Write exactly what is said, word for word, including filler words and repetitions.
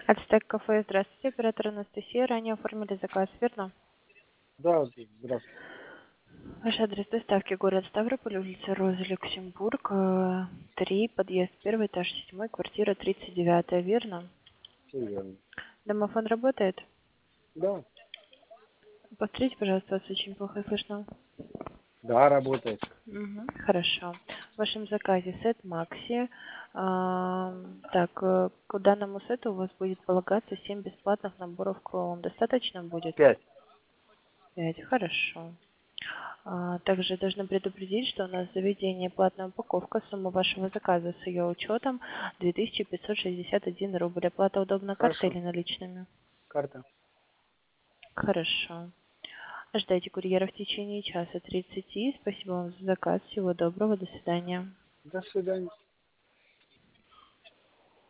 Ацтек кафе, здравствуйте, оператор Анастасия. Ранее оформили заказ, верно? Да, здравствуйте. Ваш адрес доставки город Ставрополь, улица Роза, Люксембург, э, три, подъезд первый, этаж седьмой, квартира тридцать девятая, верно? Все верно. Домофон работает? Да, Повторите, пожалуйста, вас очень плохо слышно. да, работает. Мгм, хорошо. В вашем заказе сет Макси. А, так, э, к данному сету у вас будет полагаться семь бесплатных наборов клоун. Достаточно будет? Пять. Пять, хорошо. А, также должна предупредить, что у нас в заведении платная упаковка. Сумма вашего заказа с ее учетом две тысячи пятьсот шестьдесят один рубль. Оплата удобна картой Хорошо. или наличными? Карта. Хорошо. Ожидайте курьера в течение часа тридцати. Спасибо вам за заказ. Всего доброго. До свидания. До свидания.